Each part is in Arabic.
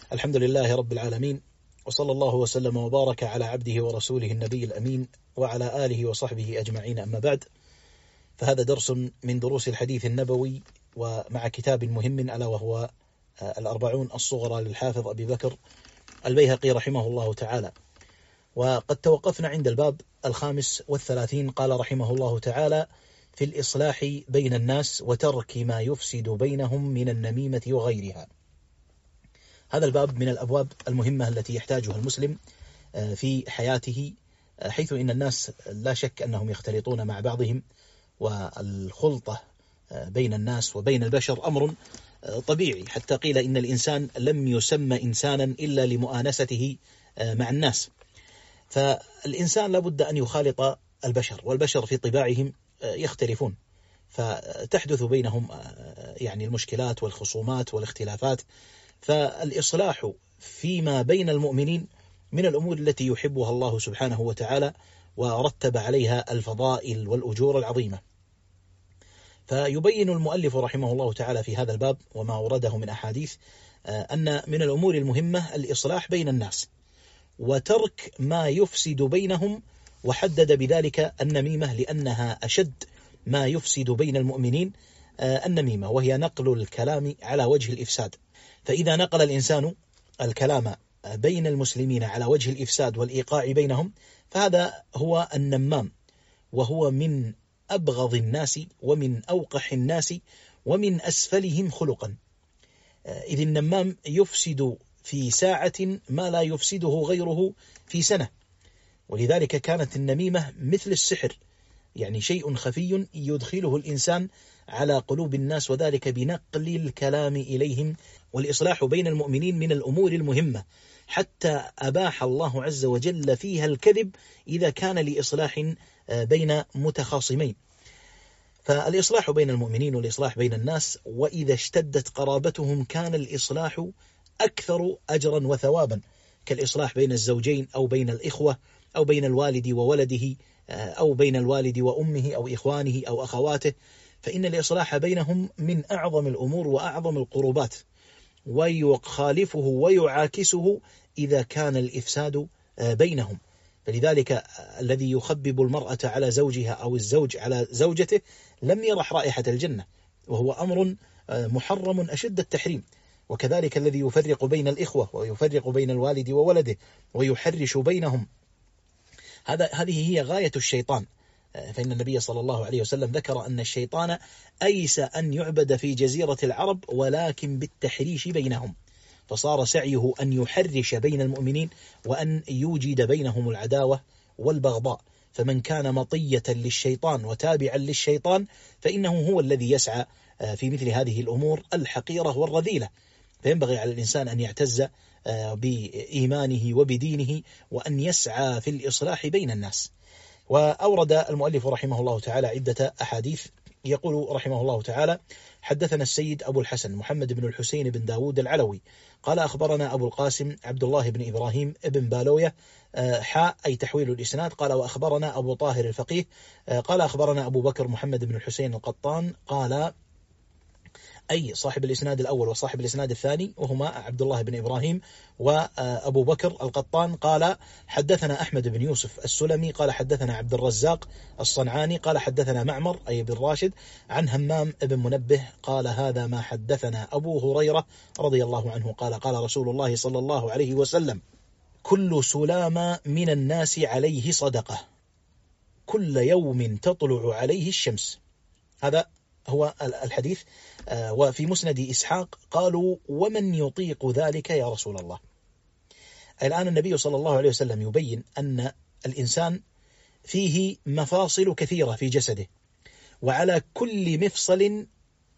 الحمد لله رب العالمين، وصلى الله وسلم وبارك على عبده ورسوله النبي الأمين وعلى آله وصحبه أجمعين، أما بعد، فهذا درس من دروس الحديث النبوي ومع كتاب مهم ألا وهو الأربعون الصغرى للحافظ أبي بكر البيهقي رحمه الله تعالى. وقد توقفنا عند الباب 35. قال رحمه الله تعالى: في الإصلاح بين الناس وترك ما يفسد بينهم من النميمة وغيرها. هذا الباب من الأبواب المهمة التي يحتاجها المسلم في حياته، حيث إن الناس لا شك أنهم يختلطون مع بعضهم، والخلطة بين الناس وبين البشر أمر طبيعي، حتى قيل إن الإنسان لم يسمى إنسانا إلا لمؤانسته مع الناس. فالإنسان لابد أن يخالط البشر، والبشر في طباعهم يختلفون، فتحدث بينهم يعني المشكلات والخصومات والاختلافات. فالإصلاح فيما بين المؤمنين من الأمور التي يحبها الله سبحانه وتعالى، ورتب عليها الفضائل والأجور العظيمة. فيبين المؤلف رحمه الله تعالى في هذا الباب وما ورده من أحاديث أن من الأمور المهمة الإصلاح بين الناس وترك ما يفسد بينهم، وحدد بذلك النميمة لأنها أشد ما يفسد بين المؤمنين النميمة، وهي نقل الكلام على وجه الإفساد. فإذا نقل الإنسان الكلام بين المسلمين على وجه الإفساد والإيقاع بينهم، فهذا هو النمام، وهو من أبغض الناس ومن أوقح الناس ومن أسفلهم خلقا، إذ النمام يفسد في ساعة ما لا يفسده غيره في سنة. ولذلك كانت النميمة مثل السحر، يعني شيء خفي يدخله الإنسان على قلوب الناس، وذلك بنقل الكلام إليهم. والإصلاح بين المؤمنين من الأمور المهمة، حتى أباح الله عز وجل فيها الكذب إذا كان لإصلاح بين متخاصمين. فالإصلاح بين المؤمنين والإصلاح بين الناس، وإذا اشتدت قرابتهم كان الإصلاح أكثر أجرا وثوابا، كالإصلاح بين الزوجين أو بين الإخوة أو بين الوالد وولده أو بين الوالد وأمه أو إخوانه أو أخواته، فإن الإصلاح بينهم من أعظم الأمور وأعظم القربات، ويخالفه ويعاكسه إذا كان الإفساد بينهم. فلذلك الذي يخبب المرأة على زوجها أو الزوج على زوجته لم يرح رائحة الجنة، وهو أمر محرم أشد التحريم. وكذلك الذي يفرق بين الإخوة ويفرق بين الوالد وولده ويحرش بينهم، هذه هي غاية الشيطان. فإن النبي صلى الله عليه وسلم ذكر أن الشيطان أيس أن يعبد في جزيرة العرب ولكن بالتحريش بينهم، فصار سعيه أن يحرش بين المؤمنين وأن يوجد بينهم العداوة والبغضاء. فمن كان مطية للشيطان وتابعا للشيطان فإنه هو الذي يسعى في مثل هذه الأمور الحقيرة والرذيلة. فينبغي على الإنسان أن يعتز بإيمانه وبدينه، وأن يسعى في الإصلاح بين الناس. وأورد المؤلف رحمه الله تعالى عدة أحاديث. يقول رحمه الله تعالى: حدثنا السيد أبو الحسن محمد بن الحسين بن داود العلوي قال أخبرنا أبو القاسم عبد الله بن إبراهيم بن بالوية أي تحويل الإسناد. قال وأخبرنا أبو طاهر الفقيه قال أخبرنا أبو بكر محمد بن الحسين القطان قال، أي صاحب الإسناد الأول وصاحب الإسناد الثاني، وهما عبد الله بن إبراهيم وأبو بكر القطان. قال حدثنا أحمد بن يوسف السلمي قال حدثنا عبد الرزاق الصنعاني قال حدثنا معمر أي بن راشد عن همام بن منبه قال هذا ما حدثنا أبو هريرة رضي الله عنه قال قال رسول الله صلى الله عليه وسلم: كل سلام من الناس عليه صدقة، كل يوم تطلع عليه الشمس. هذا هو الحديث. وفي مسند إسحاق قالوا: ومن يطيق ذلك يا رسول الله؟ الآن النبي صلى الله عليه وسلم يبين أن الإنسان فيه مفاصل كثيرة في جسده، وعلى كل مفصل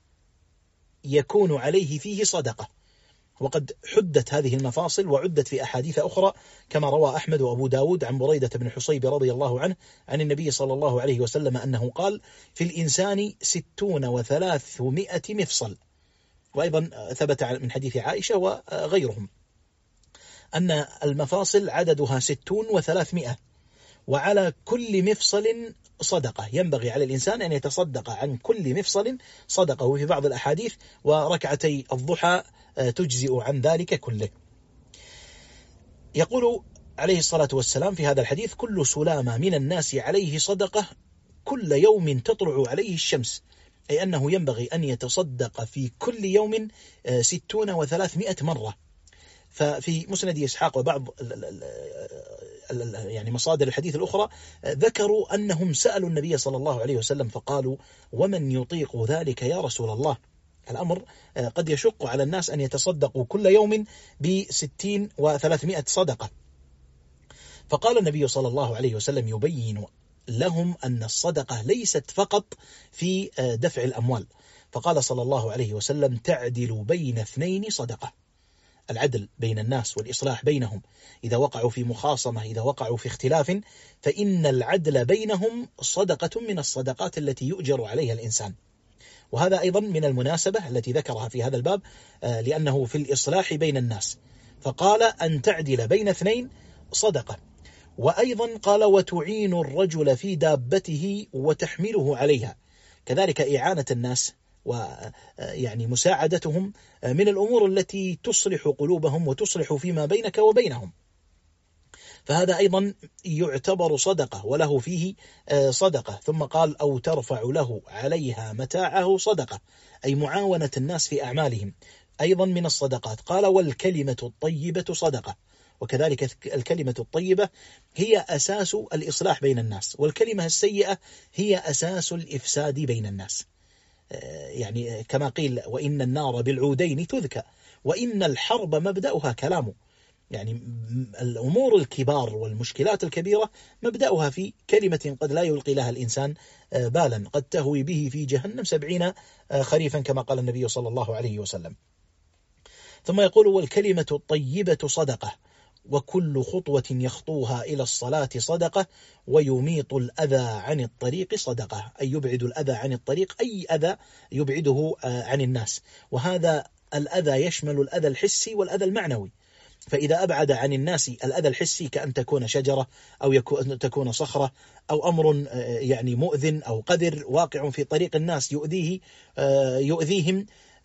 يكون عليه فيه صدقة. وقد حدت هذه المفاصل وعدت في أحاديث أخرى، كما روى أحمد وأبو داود عن بريدة بن حصيب رضي الله عنه عن النبي صلى الله عليه وسلم أنه قال: في الإنسان 60 و300 مفصل. وأيضا ثبت من حديث عائشة وغيرهم أن المفاصل عددها 60 و300، وعلى كل مفصل صدقة، ينبغي على الإنسان أن يتصدق عن كل مفصل صدقة. وفي بعض الأحاديث: وركعتي الضحى تجزئ عن ذلك كله. يقول عليه الصلاة والسلام في هذا الحديث: كل سلامة من الناس عليه صدقة كل يوم تطلع عليه الشمس، أي أنه ينبغي أن يتصدق في كل يوم 60 و300 مرة. ففي مسند إسحاق وبعض يعني مصادر الحديث الأخرى ذكروا أنهم سألوا النبي صلى الله عليه وسلم فقالوا: ومن يطيق ذلك يا رسول الله؟ الأمر قد يشق على الناس أن يتصدقوا كل يوم ب60 و300 صدقة. فقال النبي صلى الله عليه وسلم يبين لهم أن الصدقة ليست فقط في دفع الأموال، فقال صلى الله عليه وسلم: تعدل بين اثنين صدقة. العدل بين الناس والإصلاح بينهم، إذا وقعوا في مخاصمة، إذا وقعوا في اختلاف، فإن العدل بينهم صدقة من الصدقات التي يؤجر عليها الإنسان. وهذا أيضا من المناسبة التي ذكرها في هذا الباب، لأنه في الإصلاح بين الناس، فقال: أن تعدل بين اثنين صدقة. وأيضا قال: وتعين الرجل في دابته وتحمله عليها، كذلك إعانة الناس ويعني مساعدتهم من الأمور التي تصلح قلوبهم وتصلح فيما بينك وبينهم، فهذا أيضا يعتبر صدقة وله فيه صدقة. ثم قال: أو ترفع له عليها متاعه صدقة، أي معاونة الناس في أعمالهم أيضا من الصدقات. قال: والكلمة الطيبة صدقة، وكذلك الكلمة الطيبة هي أساس الإصلاح بين الناس، والكلمة السيئة هي أساس الإفساد بين الناس. يعني كما قيل: وإن النار بالعودين تذكى، وإن الحرب مبدأها كلامه. يعني الأمور الكبار والمشكلات الكبيرة مبدأها في كلمة قد لا يلقي لها الإنسان بالا، قد تهوي به في جهنم 70 خريفا كما قال النبي صلى الله عليه وسلم. ثم يقول: والكلمة الطيبة صدقة، وكل خطوة يخطوها إلى الصلاة صدقة، ويميط الأذى عن الطريق صدقة، أي يبعد الأذى عن الطريق، أي أذى يبعده عن الناس. وهذا الأذى يشمل الأذى الحسي والأذى المعنوي، فإذا أبعد عن الناس الأذى الحسي كأن تكون شجرة أو تكون صخرة أو أمر يعني مؤذن أو قدر واقع في طريق الناس يؤذيهم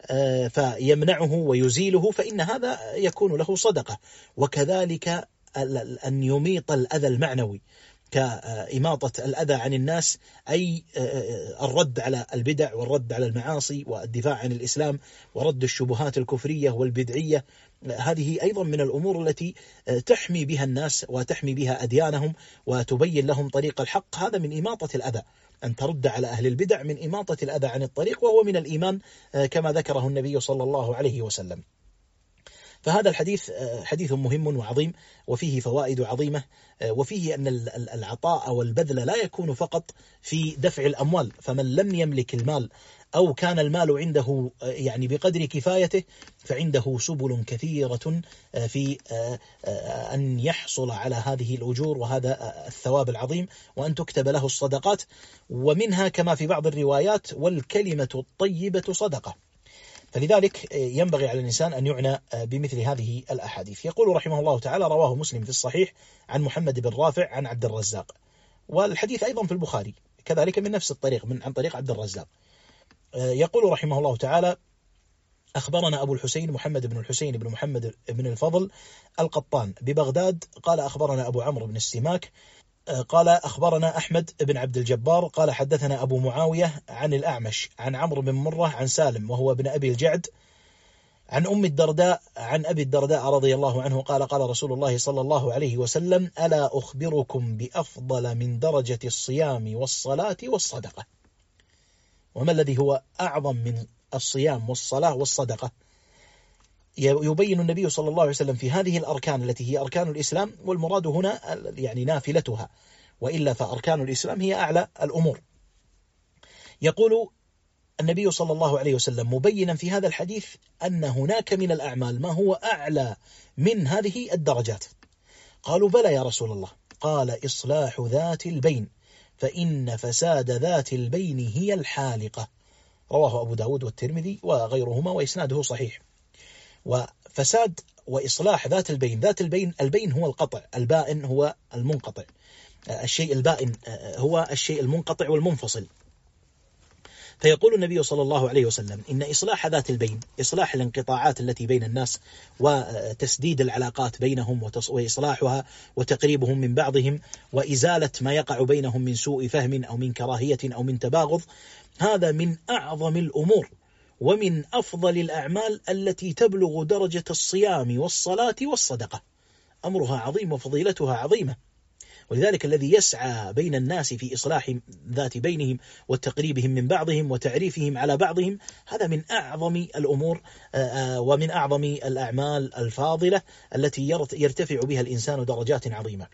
فيمنعه ويزيله، فإن هذا يكون له صدقة. وكذلك أن يميط الأذى المعنوي كإماطة الأذى عن الناس، أي الرد على البدع والرد على المعاصي والدفاع عن الإسلام ورد الشبهات الكفرية والبدعية. هذه أيضا من الأمور التي تحمي بها الناس وتحمي بها أديانهم وتبين لهم طريق الحق. هذا من إماطة الأذى، أن ترد على أهل البدع من إماطة الأذى عن الطريق، وهو من الإيمان كما ذكره النبي صلى الله عليه وسلم. فهذا الحديث حديث مهم وعظيم، وفيه فوائد عظيمة، وفيه أن العطاء والبذل لا يكون فقط في دفع الأموال، فمن لم يملك المال أو كان المال عنده يعني بقدر كفايته فعنده سبل كثيرة في أن يحصل على هذه الأجور وهذا الثواب العظيم، وأن تكتب له الصدقات. ومنها كما في بعض الروايات: والكلمة الطيبة صدقة. فلذلك ينبغي على الإنسان أن يعنى بمثل هذه الأحاديث. يقول رحمه الله تعالى: رواه مسلم في الصحيح عن محمد بن رافع عن عبد الرزاق، والحديث أيضا في البخاري كذلك من نفس الطريق عن طريق عبد الرزاق. يقول رحمه الله تعالى: أخبرنا أبو الحسين محمد بن الحسين بن محمد بن الفضل القطان ببغداد قال: أخبرنا أبو عمرو بن السماك قال: أخبرنا أحمد بن عبد الجبار قال: حدثنا أبو معاوية عن الأعمش عن عمرو بن مرة عن سالم وهو ابن أبي الجعد عن أم الدرداء عن أبي الدرداء رضي الله عنه قال: قال رسول الله صلى الله عليه وسلم: ألا أخبركم بأفضل من درجة الصيام والصلاة والصدقة؟ وما الذي هو أعظم من الصيام والصلاة والصدقة؟ يبين النبي صلى الله عليه وسلم في هذه الأركان التي هي أركان الإسلام، والمراد هنا يعني نافلتها، وإلا فأركان الإسلام هي أعلى الأمور. يقول النبي صلى الله عليه وسلم مبينا في هذا الحديث أن هناك من الأعمال ما هو أعلى من هذه الدرجات. قالوا: بلى يا رسول الله. قال: إصلاح ذات البين، فإن فساد ذات البين هي الحالقة. رواه أبو داود والترمذي وغيرهما وإسناده صحيح. وفساد وإصلاح ذات البين، البين هو القطع، البائن هو المنقطع. الشيء البائن هو الشيء المنقطع والمنفصل. فيقول النبي صلى الله عليه وسلم إن إصلاح ذات البين، إصلاح الانقطاعات التي بين الناس وتسديد العلاقات بينهم وإصلاحها وتقريبهم من بعضهم وإزالة ما يقع بينهم من سوء فهم أو من كراهية أو من تباغض، هذا من أعظم الأمور ومن أفضل الأعمال التي تبلغ درجة الصيام والصلاة والصدقة، أمرها عظيم وفضيلتها عظيمة. ولذلك الذي يسعى بين الناس في إصلاح ذات بينهم وتقريبهم من بعضهم وتعريفهم على بعضهم، هذا من أعظم الأمور ومن أعظم الأعمال الفاضلة التي يرتفع بها الإنسان درجات عظيمة.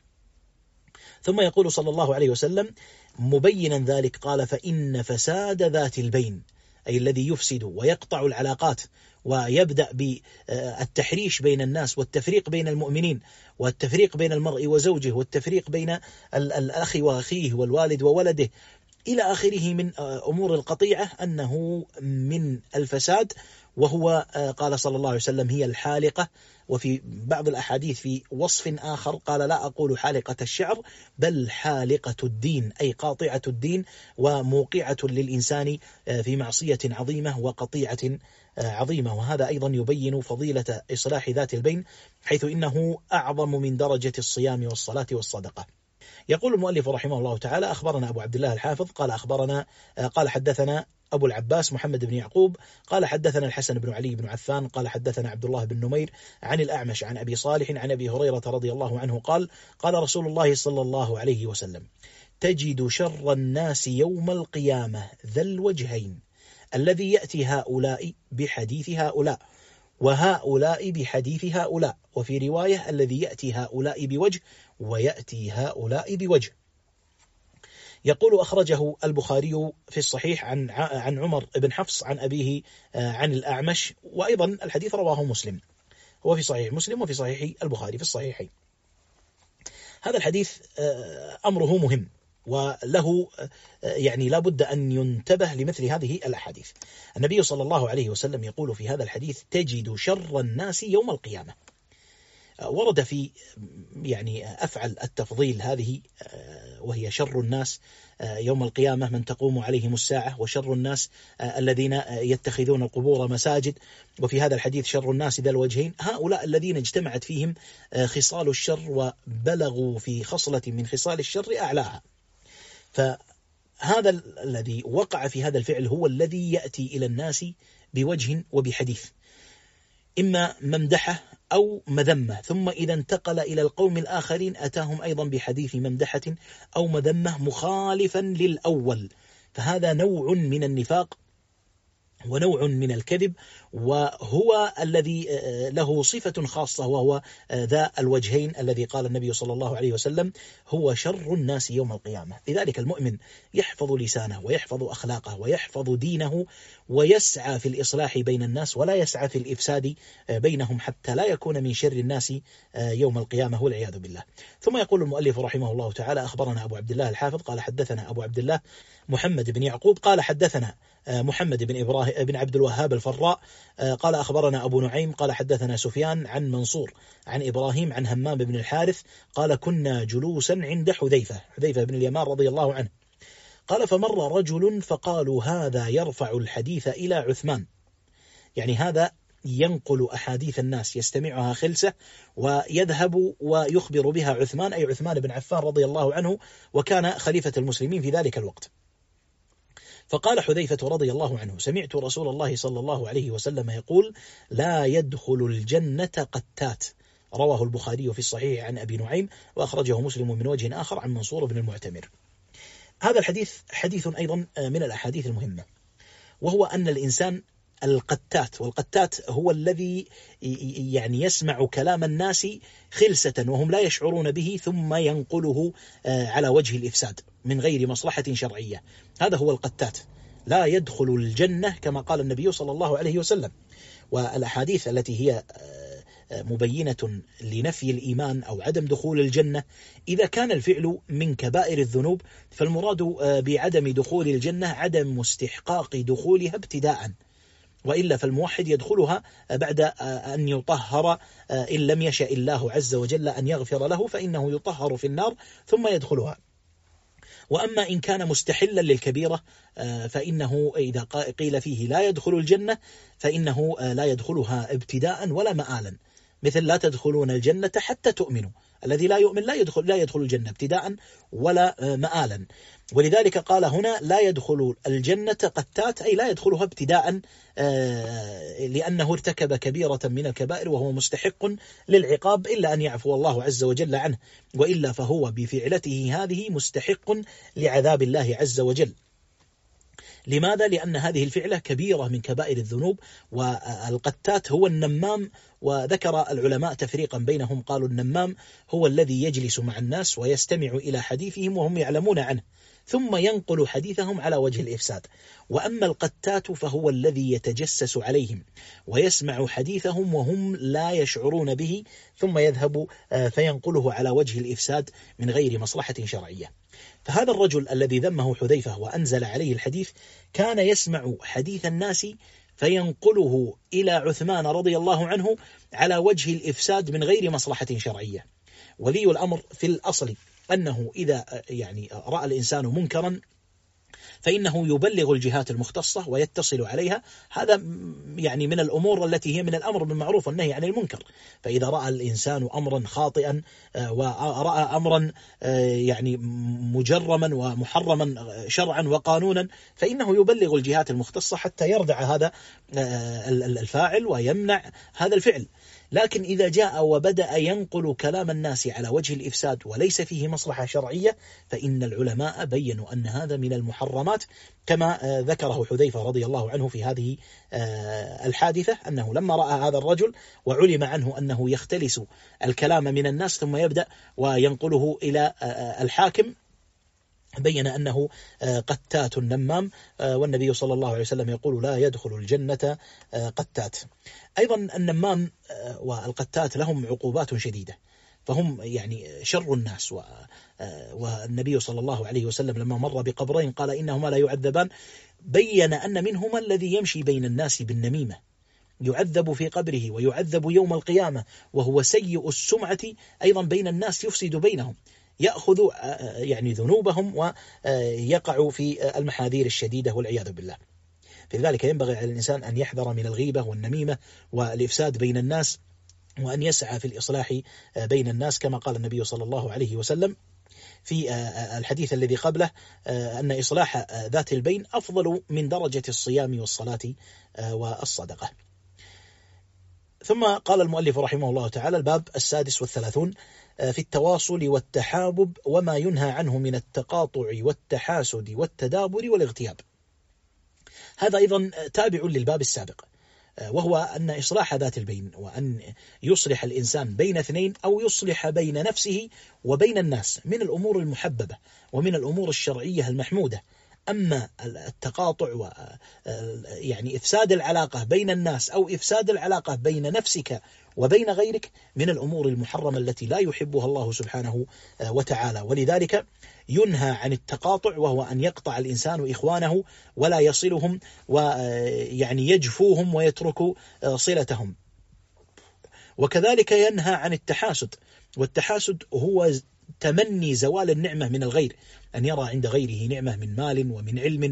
ثم يقول صلى الله عليه وسلم مبينا ذلك قال: فإن فساد ذات البين، أي الذي يفسد ويقطع العلاقات ويبدأ بالتحريش بين الناس والتفريق بين المؤمنين والتفريق بين المرء وزوجه والتفريق بين الأخ وأخيه والوالد وولده إلى آخره من أمور القطيعة، أنه من الفساد. وهو قال صلى الله عليه وسلم هي الحالقة. وفي بعض الأحاديث في وصف آخر قال: لا أقول حالقة الشعر بل حالقة الدين، أي قاطعة الدين وموقعة للإنسان في معصية عظيمة وقطيعة عظيمة. وهذا أيضا يبين فضيلة إصلاح ذات البين، حيث إنه أعظم من درجة الصيام والصلاة والصدقة. يقول المؤلف رحمه الله تعالى: أخبرنا أبو عبد الله الحافظ قال حدثنا أبو العباس محمد بن يعقوب قال حدثنا الحسن بن علي بن عفان قال حدثنا عبد الله بن نمير عن الأعمش عن أبي صالح عن أبي هريرة رضي الله عنه قال: قال رسول الله صلى الله عليه وسلم: تجد شر الناس يوم القيامة ذا الوجهين، الذي يأتي هؤلاء بحديث هؤلاء وهؤلاء بحديث هؤلاء، وفي رواية: الذي يأتي هؤلاء بوجه ويأتي هؤلاء بوجه. يقول: أخرجه البخاري في الصحيح عن عمر بن حفص عن أبيه عن الأعمش، وأيضا الحديث رواه مسلم، هو في صحيح مسلم وفي صحيح البخاري في الصحيحين. هذا الحديث أمره مهم وله يعني لا بد أن ينتبه لمثل هذه الأحاديث. النبي صلى الله عليه وسلم يقول في هذا الحديث: تجد شر الناس يوم القيامة. ورد في يعني أفعل التفضيل هذه، وهي شر الناس يوم القيامة من تقوم عليهم الساعة، وشر الناس الذين يتخذون القبور مساجد. وفي هذا الحديث شر الناس ذا الوجهين، هؤلاء الذين اجتمعت فيهم خصال الشر وبلغوا في خصلة من خصال الشر أعلاها. فهذا الذي وقع في هذا الفعل هو الذي يأتي إلى الناس بوجه وبحديث، إما ممدحة أو مذمة، ثم إذا انتقل إلى القوم الآخرين أتاهم أيضا بحديث ممدحة أو مذمة مخالفا للأول. فهذا نوع من النفاق ونوع من الكذب، وهو الذي له صفة خاصة، وهو ذا الوجهين الذي قال النبي صلى الله عليه وسلم هو شر الناس يوم القيامة. لذلك المؤمن يحفظ لسانه ويحفظ أخلاقه ويحفظ دينه ويسعى في الإصلاح بين الناس، ولا يسعى في الإفساد بينهم، حتى لا يكون من شر الناس يوم القيامة والعياذ بالله. ثم يقول المؤلف رحمه الله تعالى: أخبرنا أبو عبد الله الحافظ قال حدثنا أبو عبد الله محمد بن يعقوب قال حدثنا محمد بن عبد الوهاب الفراء قال أخبرنا أبو نعيم قال حدثنا سفيان عن منصور عن إبراهيم عن همام بن الحارث قال: كنا جلوسا عند حذيفة بن اليمان رضي الله عنه قال: فمر رجل فقالوا: هذا يرفع الحديث إلى عثمان، يعني هذا ينقل أحاديث الناس يستمعها خلسة ويذهب ويخبر بها عثمان، أي عثمان بن عفان رضي الله عنه، وكان خليفة المسلمين في ذلك الوقت. فقال حذيفة رضي الله عنه: سمعت رسول الله صلى الله عليه وسلم يقول: لا يدخل الجنة قتات. رواه البخاري في الصحيح عن أبي نعيم، وأخرجه مسلم من وجه آخر عن منصور بن المعتمر. هذا الحديث حديث أيضا من الأحاديث المهمة، وهو أن الإنسان القتات، والقتات هو الذي يعني يسمع كلام الناس خلسة وهم لا يشعرون به، ثم ينقله على وجه الإفساد من غير مصلحة شرعية. هذا هو القتات. لا يدخل الجنة كما قال النبي صلى الله عليه وسلم. والأحاديث التي هي مبينة لنفي الإيمان أو عدم دخول الجنة، إذا كان الفعل من كبائر الذنوب فالمراد بعدم دخول الجنة عدم استحقاق دخولها ابتداءً، وإلا فالموحد يدخلها بعد أن يطهر، إن لم يشاء الله عز وجل أن يغفر له فإنه يطهر في النار ثم يدخلها. وأما إن كان مستحلا للكبيرة فإنه إذا قيل فيه لا يدخل الجنة فإنه لا يدخلها ابتداء ولا مآلا، مثل لا تدخلون الجنة حتى تؤمنوا، الذي لا يؤمن لا يدخل الجنة ابتداء ولا مآلا. ولذلك قال هنا لا يدخل الجنة قتات، أي لا يدخلها ابتداء، لأنه ارتكب كبيرة من الكبائر وهو مستحق للعقاب، إلا أن يعفو الله عز وجل عنه، وإلا فهو بفعلته هذه مستحق لعذاب الله عز وجل. لماذا؟ لأن هذه الفعلة كبيرة من كبائر الذنوب. والقتات هو النمام، وذكر العلماء تفريقا بينهم، قالوا النمام هو الذي يجلس مع الناس ويستمع إلى حديثهم وهم يعلمون عنه ثم ينقل حديثهم على وجه الإفساد. وأما القتات فهو الذي يتجسس عليهم ويسمع حديثهم وهم لا يشعرون به ثم يذهب فينقله على وجه الإفساد من غير مصلحة شرعية. فهذا الرجل الذي ذمه حذيفة وأنزل عليه الحديث كان يسمع حديث الناس فينقله إلى عثمان رضي الله عنه على وجه الإفساد من غير مصلحة شرعية. ولي الأمر في الأصل أنه إذا رأى الإنسان منكرا فإنه يبلغ الجهات المختصة ويتصل عليها. هذا من الأمور التي هي من الأمر بالمعروف والنهي عن المنكر. فإذا رأى الإنسان أمرا خاطئا ورأى أمرا مجرما ومحرما شرعا وقانونا فإنه يبلغ الجهات المختصة حتى يردع هذا الفاعل ويمنع هذا الفعل. لكن إذا جاء وبدأ ينقل كلام الناس على وجه الإفساد وليس فيه مصلحة شرعية فإن العلماء بيّنوا أن هذا من المحرمات، كما ذكره حذيفة رضي الله عنه في هذه الحادثة، أنه لما رأى هذا الرجل وعلم عنه أنه يختلس الكلام من الناس ثم يبدأ وينقله إلى الحاكم بين أنه قتات نمام، والنبي صلى الله عليه وسلم يقول لا يدخل الجنة قتات. أيضا النمام والقتات لهم عقوبات شديدة، فهم شر الناس. والنبي صلى الله عليه وسلم لما مر بقبرين قال إنهما لا يعذبان، بين أن منهما الذي يمشي بين الناس بالنميمة يعذب في قبره ويعذب يوم القيامة، وهو سيء السمعة أيضا بين الناس يفسد بينهم، يأخذ ذنوبهم ويقع في المحاذير الشديدة والعياذ بالله. فلذلك ينبغي على الإنسان أن يحذر من الغيبة والنميمة والإفساد بين الناس، وأن يسعى في الإصلاح بين الناس، كما قال النبي صلى الله عليه وسلم في الحديث الذي قبله أن إصلاح ذات البين أفضل من درجة الصيام والصلاة والصدقة. ثم قال المؤلف رحمه الله تعالى: الباب 36 في التواصل والتحابب وما ينهى عنه من التقاطع والتحاسد والتدابر والاغتياب. هذا أيضا تابع للباب السابق، وهو أن إصلاح ذات البين وأن يصلح الإنسان بين اثنين أو يصلح بين نفسه وبين الناس من الأمور المحببة ومن الأمور الشرعية المحمودة. أما التقاطع إفساد العلاقة بين الناس أو إفساد العلاقة بين نفسك وبين غيرك من الأمور المحرمة التي لا يحبها الله سبحانه وتعالى. ولذلك ينهى عن التقاطع، وهو أن يقطع الإنسان إخوانه ولا يصلهم يجفوهم ويترك صلتهم. وكذلك ينهى عن التحاسد، والتحاسد هو تمني زوال النعمة من الغير، أن يرى عند غيره نعمة من مال ومن علم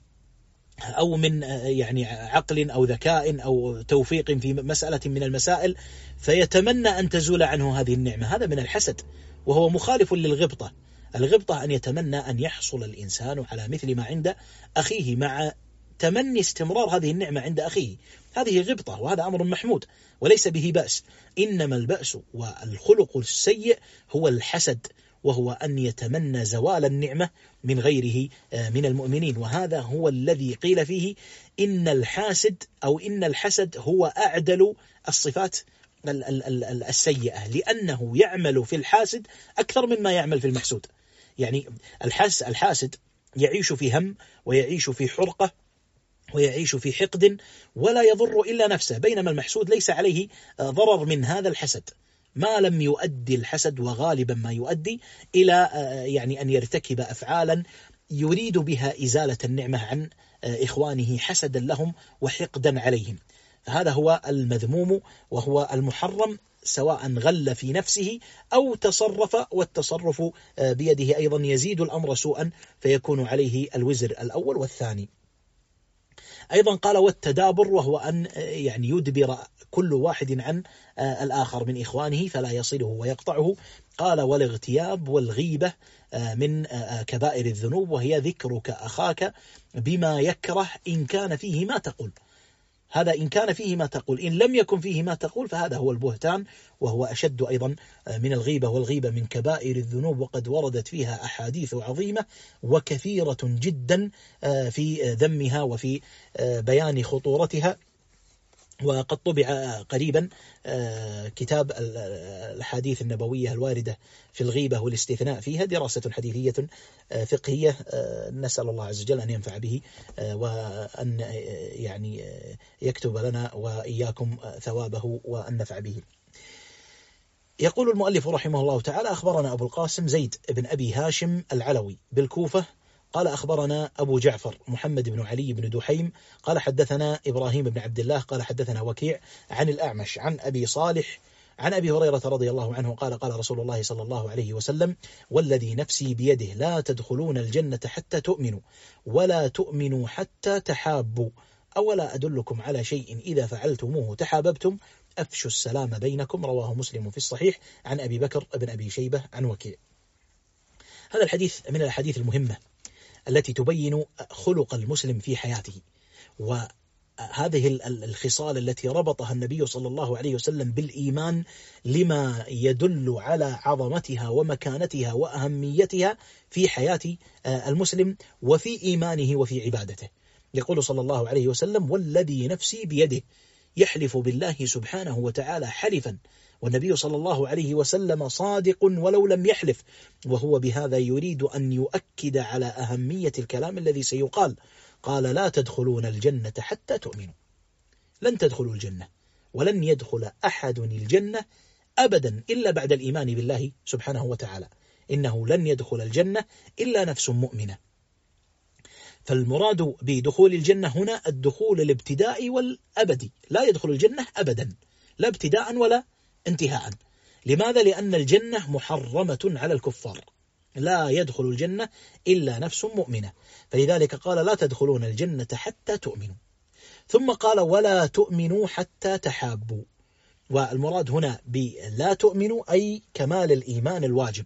أو من عقل أو ذكاء أو توفيق في مسألة من المسائل، فيتمنى أن تزول عنه هذه النعمة. هذا من الحسد، وهو مخالف للغبطة. الغبطة أن يتمنى أن يحصل الإنسان على مثل ما عند أخيه مع تمني استمرار هذه النعمة عند أخيه. هذه غبطة، وهذا أمر محمود وليس به بأس. إنما البأس والخلق السيء هو الحسد، وهو أن يتمنى زوال النعمة من غيره من المؤمنين. وهذا هو الذي قيل فيه إن الحسد هو أعدل الصفات السيئة، لأنه يعمل في الحاسد أكثر مما يعمل في المحسود. الحاسد يعيش في هم ويعيش في حرقة ويعيش في حقد ولا يضر إلا نفسه، بينما المحسود ليس عليه ضرر من هذا الحسد ما لم يؤدي الحسد، وغالبا ما يؤدي إلى أن يرتكب أفعالا يريد بها إزالة النعمة عن إخوانه حسدا لهم وحقدا عليهم. هذا هو المذموم وهو المحرم سواء غل في نفسه أو تصرف، والتصرف بيده أيضا يزيد الأمر سوءا فيكون عليه الوزر الأول والثاني. أيضا قال والتدابر، وهو أن يعني يدبر كل واحد عن الآخر من إخوانه فلا يصله ويقطعه. قال والاغتياب والغيبة من كبائر الذنوب، وهي ذكرك أخاك بما يكره إن كان فيه ما تقول. هذا إن كان فيه ما تقول، إن لم يكن فيه ما تقول فهذا هو البهتان، وهو أشد أيضا من الغيبة، والغيبة من كبائر الذنوب، وقد وردت فيها أحاديث عظيمة وكثيرة جدا في ذمها وفي بيان خطورتها. وقد طبع قريبا كتاب الأحاديث النبوية الواردة في الغيبة والاستثناء فيها، دراسة حديثية فقهية، نسأل الله عز وجل أن ينفع به وأن يعني يكتب لنا وإياكم ثوابه وأن نفع به. يقول المؤلف رحمه الله تعالى: أخبرنا أبو القاسم زيد بن أبي هاشم العلوي بالكوفة قال أخبرنا أبو جعفر محمد بن علي بن دحيم قال حدثنا إبراهيم بن عبد الله قال حدثنا وكيع عن الأعمش عن أبي صالح عن أبي هريرة رضي الله عنه قال قال رسول الله صلى الله عليه وسلم: والذي نفسي بيده لا تدخلون الجنة حتى تؤمنوا ولا تؤمنوا حتى تحابوا، أولا أدلكم على شيء إذا فعلتموه تحاببتم، أفشوا السلام بينكم. رواه مسلم في الصحيح عن أبي بكر بن أبي شيبة عن وكيع. هذا الحديث من الحديث المهمة التي تبين خلق المسلم في حياته، وهذه الخصال التي ربطها النبي صلى الله عليه وسلم بالإيمان لما يدل على عظمتها ومكانتها وأهميتها في حياة المسلم وفي إيمانه وفي عبادته. يقول صلى الله عليه وسلم: والذي نفسي بيده، يحلف بالله سبحانه وتعالى حلفا، والنبي صلى الله عليه وسلم صادق ولو لم يحلف، وهو بهذا يريد أن يؤكد على أهمية الكلام الذي سيقال. قال: لا تدخلون الجنة حتى تؤمنوا، لن تدخلوا الجنة ولن يدخل أحد الجنة أبدا إلا بعد الإيمان بالله سبحانه وتعالى، إنه لن يدخل الجنة إلا نفس مؤمنة. فالمراد بدخول الجنة هنا الدخول الابتدائي والأبدي، لا يدخل الجنة أبدا، لا ابتداء ولا انتهاء. لماذا؟ لأن الجنة محرمة على الكفار، لا يدخل الجنة إلا نفس مؤمنة، فلذلك قال: لا تدخلون الجنة حتى تؤمنوا. ثم قال: ولا تؤمنوا حتى تحابوا. والمراد هنا بلا تؤمنوا أي كمال الإيمان الواجب،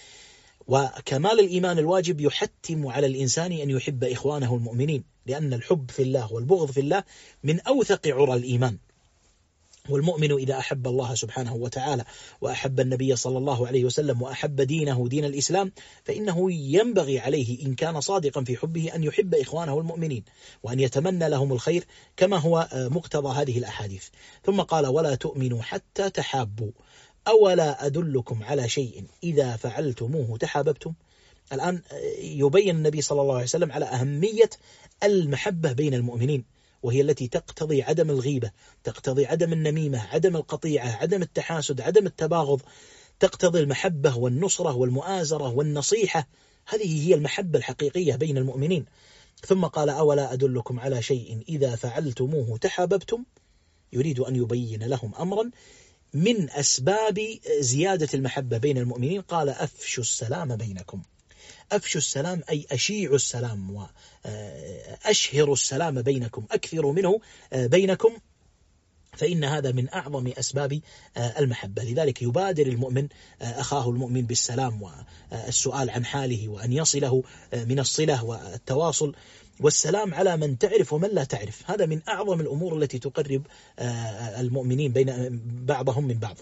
وكمال الإيمان الواجب يحتم على الإنسان أن يحب إخوانه المؤمنين، لأن الحب في الله والبغض في الله من أوثق عرى الإيمان. والمؤمن إذا أحب الله سبحانه وتعالى وأحب النبي صلى الله عليه وسلم وأحب دينه دين الإسلام، فإنه ينبغي عليه إن كان صادقا في حبه أن يحب إخوانه المؤمنين وأن يتمنى لهم الخير كما هو مقتضى هذه الأحاديث. ثم قال: ولا تؤمنوا حتى تحابوا، أولا أدلكم على شيء إذا فعلتموه تحاببتم. الآن يبين النبي صلى الله عليه وسلم على أهمية المحبة بين المؤمنين، وهي التي تقتضي عدم الغيبة، تقتضي عدم النميمة، عدم القطيعة، عدم التحاسد، عدم التباغض، تقتضي المحبة والنصرة والمؤازرة والنصيحة. هذه هي المحبة الحقيقية بين المؤمنين. ثم قال: أولا أدلكم على شيء إذا فعلتموه تحاببتم، يريد أن يبين لهم أمرا من أسباب زيادة المحبة بين المؤمنين. قال: أفشوا السلام بينكم. أفشوا السلام أي أشيعوا السلام وأشهروا السلام بينكم، أكثروا منه بينكم، فإن هذا من أعظم أسباب المحبة. لذلك يبادر المؤمن أخاه المؤمن بالسلام والسؤال عن حاله، وأن يصله من الصلة والتواصل والسلام على من تعرف ومن لا تعرف. هذا من أعظم الأمور التي تقرب المؤمنين بين بعضهم من بعض.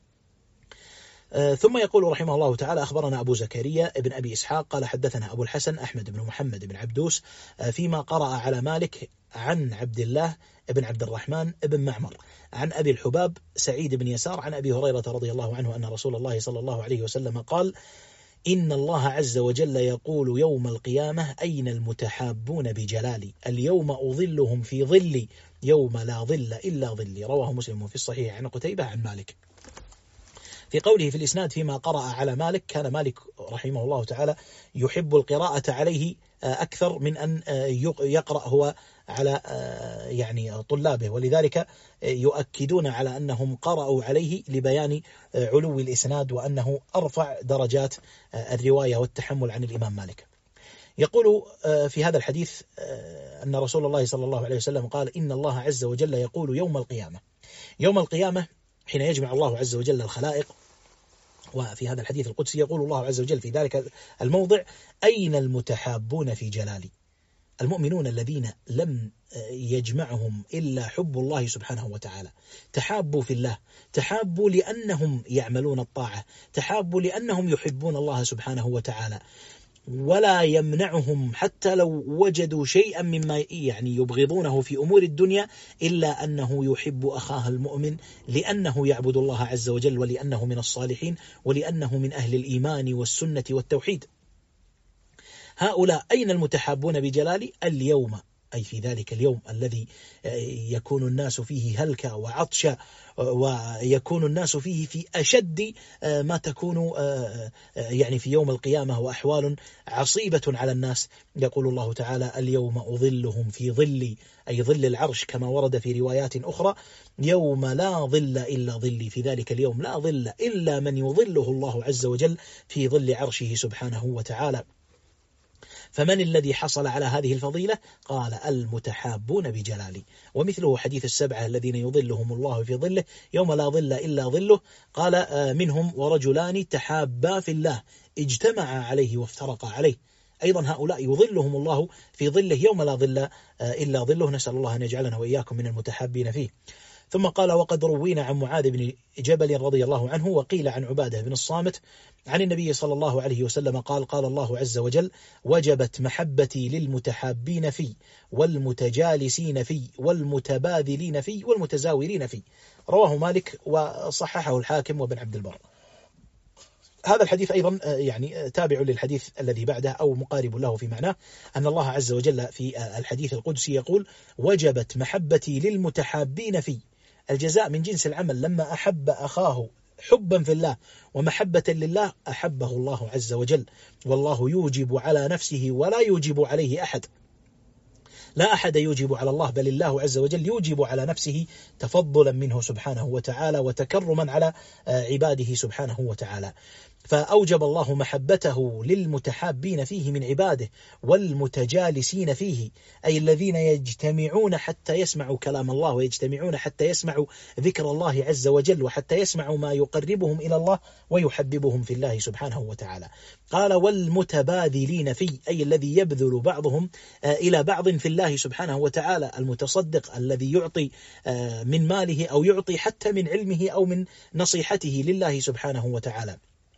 ثم يقول رحمه الله تعالى: أخبرنا أبو زكريا ابن أبي إسحاق قال حدثنا أبو الحسن أحمد بن محمد بن عبدوس فيما قرأ على مالك عن عبد الله بن عبد الرحمن بن معمر عن أبي الحباب سعيد بن يسار عن أبي هريرة رضي الله عنه أن رسول الله صلى الله عليه وسلم قال: إن الله عز وجل يقول يوم القيامة: أين المتحابون بجلالي؟ اليوم أظلهم في ظلي يوم لا ظل إلا ظلي. رواه مسلم في الصحيح عن قتيبة عن مالك. في قوله في الإسناد فيما قرأ على مالك، كان مالك رحمه الله تعالى يحب القراءة عليه أكثر من أن يقرأ هو على يعني طلابه، ولذلك يؤكدون على أنهم قرأوا عليه لبيان علو الإسناد وأنه أرفع درجات الرواية والتحمل عن الإمام مالك. يقول في هذا الحديث أن رسول الله صلى الله عليه وسلم قال: إن الله عز وجل يقول يوم القيامة حين يجمع الله عز وجل الخلائق. وفي هذا الحديث القدسي يقول الله عز وجل في ذلك الموضع: أين المتحابون في جلالي؟ المؤمنون الذين لم يجمعهم إلا حب الله سبحانه وتعالى، تحابوا في الله، تحابوا لأنهم يعملون الطاعة، تحابوا لأنهم يحبون الله سبحانه وتعالى، ولا يمنعهم حتى لو وجدوا شيئا مما يعني يبغضونه في أمور الدنيا إلا أنه يحب أخاه المؤمن لأنه يعبد الله عز وجل، ولأنه من الصالحين، ولأنه من أهل الإيمان والسنة والتوحيد. هؤلاء أين المتحابون بجلالي؟ اليوم، أي في ذلك اليوم الذي يكون الناس فيه هلكا وعطشا، ويكون الناس فيه في أشد ما تكون يعني في يوم القيامة، وأحوال عصيبة على الناس. يقول الله تعالى: اليوم أظلهم في ظلي، أي ظل العرش، كما ورد في روايات أخرى: يوم لا ظل إلا ظلي. في ذلك اليوم لا ظل إلا من يظله الله عز وجل في ظل عرشه سبحانه وتعالى. فمن الذي حصل على هذه الفضيلة؟ قال: المتحابون بجلالي. ومثله حديث السبعة الذين يظلهم الله في ظله يوم لا ظل إلا ظله، قال: منهم ورجلان تحابا في الله اجتمعا عليه وافترقا عليه. أيضا هؤلاء يظلهم الله في ظله يوم لا ظل إلا ظله، نسأل الله أن يجعلنا وإياكم من المتحابين فيه. ثم قال: وقد روينا عن معاذ بن جبل رضي الله عنه، وقيل عن عبادة بن الصامت عن النبي صلى الله عليه وسلم قال: قال الله عز وجل: وجبت محبتي للمتحابين في، والمتجالسين في، والمتباذلين في، والمتزاورين في. رواه مالك وصححه الحاكم وابن عبد البر. هذا الحديث أيضا يعني تابع للحديث الذي بعده أو مقارب له في معناه، أن الله عز وجل في الحديث القدسي يقول: وجبت محبتي للمتحابين في. الجزاء من جنس العمل، لما أحب أخاه حبا في الله ومحبة لله أحبه الله عز وجل. والله يوجب على نفسه ولا يوجب عليه أحد، لا أحد يوجب على الله، بل الله عز وجل يوجب على نفسه تفضلا منه سبحانه وتعالى وتكرما على عباده سبحانه وتعالى. فأوجب الله محبته للمتحابين فيه من عباده، والمتجالسين فيه، أي الذين يجتمعون حتى يسمعوا كلام الله، ويجتمعون حتى يسمعوا ذكر الله عز وجل، وحتى يسمعوا ما يقربهم إلى الله ويحببهم في الله سبحانه وتعالى. قال: والمتباذلين فيه، أي الذي يبذل بعضهم إلى بعض في الله سبحانه وتعالى، المتصدق الذي يعطي من ماله أو يعطي حتى من علمه أو من نصيحته لله سبحانه وتعالى.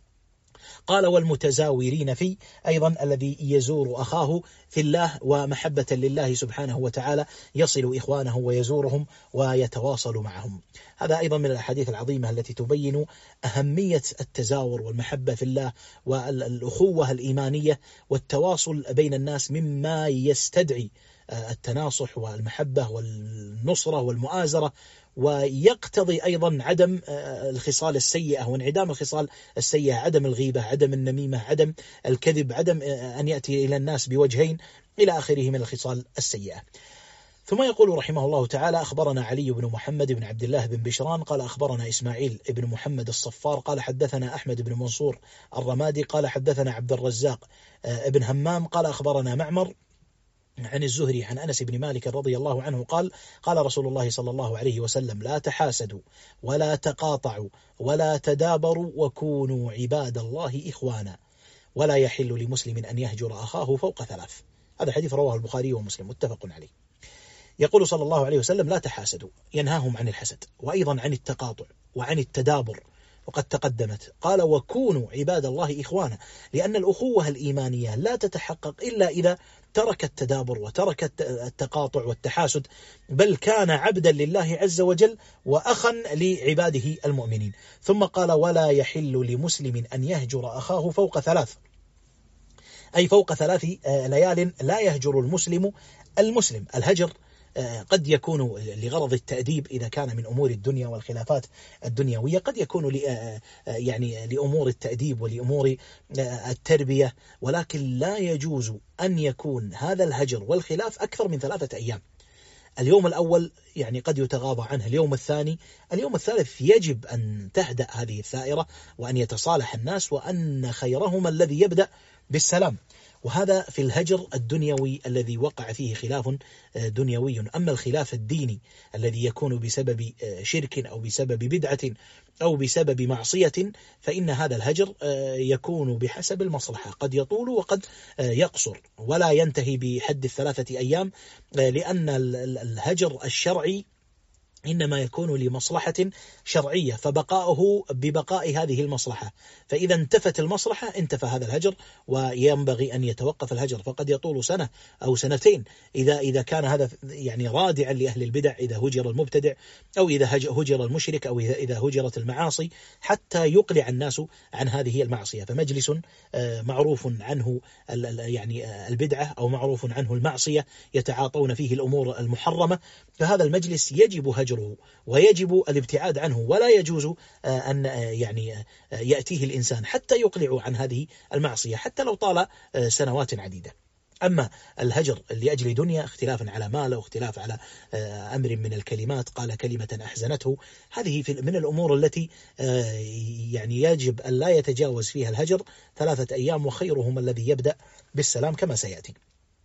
قال: والمتزاورين فيه، أيضا الذي يزور أخاه في الله ومحبة لله سبحانه وتعالى، يصل إخوانه ويزورهم ويتواصل معهم. هذا أيضا من الأحاديث العظيمة التي تبين أهمية التزاور والمحبة في الله والأخوة الإيمانية والتواصل بين الناس، مما يستدعي التناصح والمحبة والنصرة والمؤازرة، ويقتضي أيضا عدم الخصال السيئة وانعدام الخصال السيئة، عدم الغيبة، عدم النميمة، عدم الكذب، عدم أن يأتي إلى الناس بوجهين، إلى آخره من الخصال السيئة. ثم يقول رحمه الله تعالى: أخبرنا علي بن محمد بن عبد الله بن بشران قال: أخبرنا إسماعيل بن محمد الصفار قال: حدثنا أحمد بن منصور الرمادي قال: حدثنا عبد الرزاق بن همام قال: أخبرنا معمر عن الزهري عن أنس بن مالك رضي الله عنه قال: قال رسول الله صلى الله عليه وسلم: لا تحاسدوا ولا تقاطعوا ولا تدابروا وكونوا عباد الله إخوانا، ولا يحل لمسلم أن يهجر أخاه فوق 3. هذا الحديث رواه البخاري ومسلم متفق عليه. يقول صلى الله عليه وسلم: لا تحاسدوا، ينهاهم عن الحسد، وأيضا عن التقاطع وعن التدابر، وقد تقدمت. قال: وكونوا عباد الله إخوانا، لأن الأخوة الإيمانية لا تتحقق إلا إذا ترك التدابر وترك التقاطع والتحاسد، بل كان عبدا لله عز وجل وأخا لعباده المؤمنين. ثم قال: ولا يحل لمسلم أن يهجر أخاه فوق 3، أي فوق 3 ليال لا يهجر المسلم. الهجر قد يكون لغرض التأديب إذا كان من أمور الدنيا والخلافات الدنيوية، قد يكون يعني لأمور التأديب ولأمور التربية، ولكن لا يجوز أن يكون هذا الهجر والخلاف أكثر من 3 أيام. اليوم الأول يعني قد يتغاضى عنه، اليوم الثاني، اليوم الثالث يجب أن تهدأ هذه الثائرة وأن يتصالح الناس، وأن خيرهم الذي يبدأ بالسلام. وهذا في الهجر الدنيوي الذي وقع فيه خلاف دنيوي. أما الخلاف الديني الذي يكون بسبب شرك أو بسبب بدعة أو بسبب معصية، فإن هذا الهجر يكون بحسب المصلحة، قد يطول وقد يقصر، ولا ينتهي بحد 3 أيام، لأن الهجر الشرعي إنما يكون لمصلحة شرعية، فبقاؤه ببقاء هذه المصلحة، فإذا انتفت المصلحة انتفى هذا الهجر، وينبغي أن يتوقف الهجر. فقد يطول سنة أو سنتين إذا كان هذا يعني رادعا لأهل البدع، إذا هجر المبتدع أو إذا هجر المشرك أو إذا هجرت المعاصي، حتى يقلع الناس عن هذه المعصية. فمجلس معروف عنه يعني البدعة أو معروف عنه المعصية، يتعاطون فيه الأمور المحرمة، فهذا المجلس يجب هجره ويجب الابتعاد عنه، ولا يجوز أن يعني يأتيه الإنسان حتى يقلع عن هذه المعصية، حتى لو طال سنوات عديدة. أما الهجر لأجل دنيا، اختلافا على مال أو اختلاف على أمر من الكلمات، قال كلمة أحزنته، هذه من الأمور التي يعني يجب أن لا يتجاوز فيها الهجر 3 أيام، وخيرهم الذي يبدأ بالسلام كما سيأتي.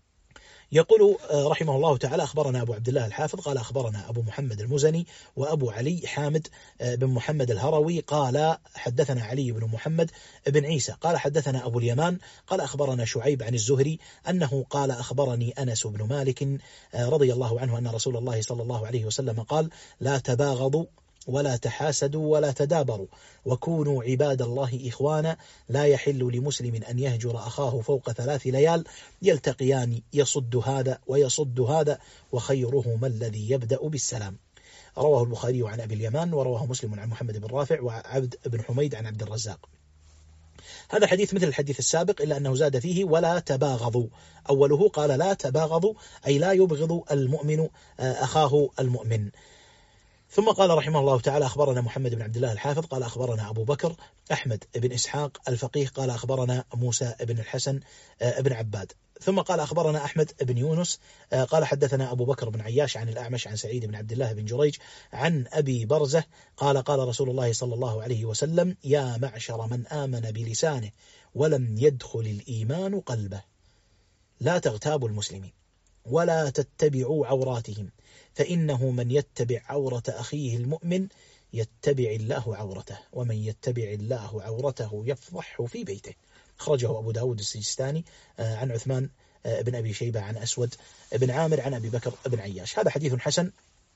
يقول رحمه الله تعالى: أخبرنا أبو عبد الله الحافظ قال أخبرنا أبو محمد المزني وأبو علي حامد بن محمد الهروي قال حدثنا علي بن محمد بن عيسى قال حدثنا أبو اليمان قال أخبرنا شعيب عن الزهري أنه قال أخبرني أنس بن مالك رضي الله عنه أن رسول الله صلى الله عليه وسلم قال: لا تباغضوا ولا تحاسدوا ولا تدابروا وكونوا عباد الله إخوانا، لا يحل لمسلم أن يهجر أخاه فوق 3 ليال يلتقيان يصد هذا ويصد هذا وخيرهما الذي يبدأ بالسلام. رواه البخاري عن أبي اليمان، ورواه مسلم عن محمد بن رافع وعبد بن حميد عن عبد الرزاق. هذا حديث مثل الحديث السابق، إلا أنه زاد فيه ولا تباغضوا. أوله قال لا تباغضوا أي لا يبغض المؤمن أخاه المؤمن. ثم قال رحمه الله تعالى: أخبرنا محمد بن عبد الله الحافظ قال أخبرنا أبو بكر أحمد بن إسحاق الفقيه قال أخبرنا موسى بن الحسن بن عباد. ثم قال أخبرنا أحمد بن يونس قال حدثنا أبو بكر بن عياش عن الأعمش عن سعيد بن عبد الله بن جريج عن أبي برزة قال قال رسول الله صلى الله عليه وسلم: يا معشر من آمن بلسانه ولم يدخل الإيمان قلبه، لا تغتابوا المسلمين ولا تتبعوا عوراتهم، فإنه من يتبع عورة أخيه المؤمن يتبع الله عورته، ومن يتبع الله عورته يفضحه في بيته. أخرجه أبو داود السجستاني عن عثمان بن أبي شيبة عن أسود بن عامر عن أبي بكر بن عياش. هذا حديث حسن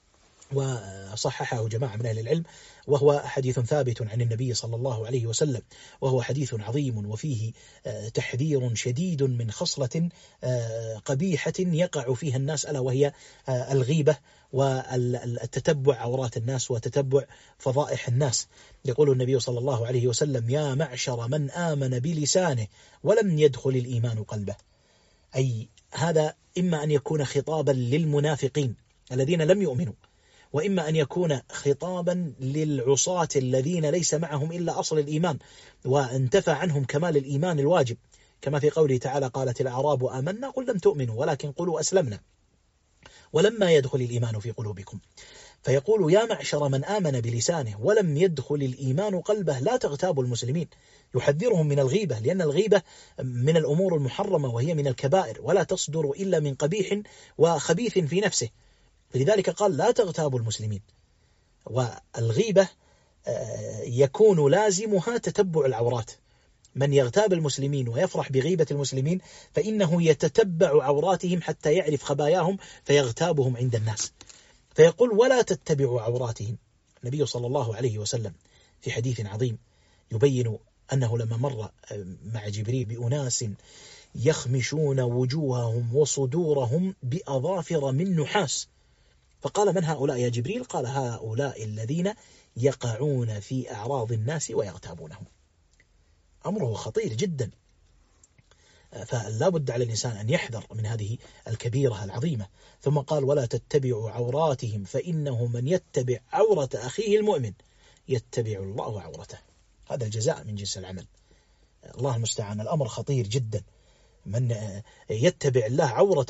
وصححه جماعة من أهل العلم، وهو حديث ثابت عن النبي صلى الله عليه وسلم، وهو حديث عظيم وفيه تحذير شديد من خصلة قبيحة يقع فيها الناس، ألا وهي الغيبة والتتبع عورات الناس وتتبع فضائح الناس. يقول النبي صلى الله عليه وسلم: يا معشر من آمن بلسانه ولم يدخل الإيمان قلبه. أي هذا إما أن يكون خطابا للمنافقين الذين لم يؤمنوا، وإما أن يكون خطابا للعصاة الذين ليس معهم إلا أصل الإيمان وانتفى عنهم كمال الإيمان الواجب، كما في قوله تعالى: قالت الأعراب آمنا قل لم تؤمنوا ولكن قولوا أسلمنا ولما يدخل الإيمان في قلوبكم. فيقول: يا معشر من آمن بلسانه ولم يدخل الإيمان قلبه لا تغتابوا المسلمين، يحذرهم من الغيبة، لأن الغيبة من الأمور المحرمة وهي من الكبائر، ولا تصدر إلا من قبيح وخبيث في نفسه، فلذلك قال: لا تغتابوا المسلمين. والغيبة يكون لازمها تتبع العورات، من يغتاب المسلمين ويفرح بغيبة المسلمين فإنه يتتبع عوراتهم حتى يعرف خباياهم فيغتابهم عند الناس. فيقول: ولا تتبعوا عوراتهم. النبي صلى الله عليه وسلم في حديث عظيم يبين أنه لما مر مع جبريل بأناس يخمشون وجوههم وصدورهم بأظافر من نحاس، فقال: من هؤلاء يا جبريل؟ قال: هؤلاء الذين يقعون في أعراض الناس ويغتابونهم. أمره خطير جدا، فلا بد على الإنسان أن يحذر من هذه الكبيرة العظيمة. ثم قال: ولا تتبعوا عوراتهم فإنه من يتبع عورة أخيه المؤمن يتبع الله عورته. هذا الجزاء من جنس العمل. الله المستعان، الأمر خطير جدا. من يتبع الله عورته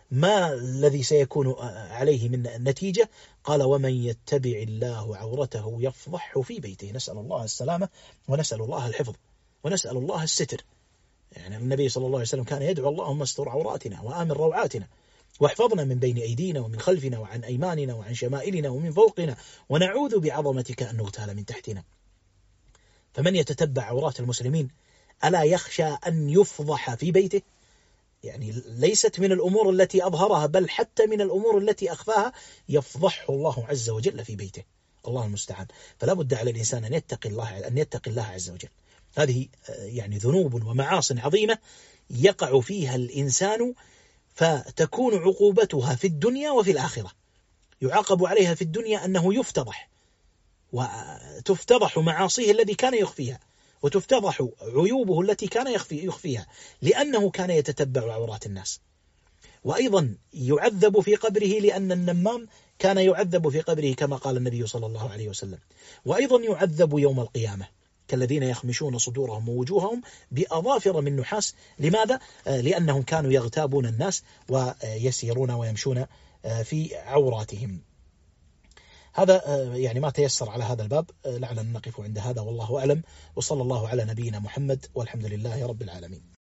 ما الذي سيكون عليه من النتيجة؟ قال ومن يتبع الله عورته يفضحه في بيته. نسأل الله السلامة ونسأل الله الحفظ ونسأل الله الستر. يعني النبي صلى الله عليه وسلم كان يدعو اللهم استر عوراتنا وآمن روعاتنا واحفظنا من بين أيدينا ومن خلفنا وعن أيماننا وعن شمائلنا ومن فوقنا ونعوذ بعظمتك أن نغتال من تحتنا. فمن يتتبع عورات المسلمين ألا يخشى أن يفضح في بيته؟ يعني ليست من الأمور التي أظهرها بل حتى من الأمور التي أخفاها يفضحه الله عز وجل في بيته. الله المستعان. فلا بد على الإنسان أن يتقي الله عز وجل. هذه يعني ذنوب ومعاصٍ عظيمة يقع فيها الإنسان فتكون عقوبتها في الدنيا وفي الآخرة. يعاقب عليها في الدنيا أنه يفتضح، وتفتضح معاصيه الذي كان يخفيها، وتفتضح عيوبه التي كان يخفيها لأنه كان يتتبع عورات الناس. وأيضا يعذب في قبره لأن النمام كان يعذب في قبره كما قال النبي صلى الله عليه وسلم. وأيضا يعذب يوم القيامة كالذين يخمشون صدورهم ووجوههم بأظافر من نحاس. لماذا؟ لأنهم كانوا يغتابون الناس ويسيرون ويمشون في عوراتهم. هذا يعني ما تيسر على هذا الباب، لعلنا نقف عند هذا والله أعلم، وصلى الله على نبينا محمد والحمد لله رب العالمين.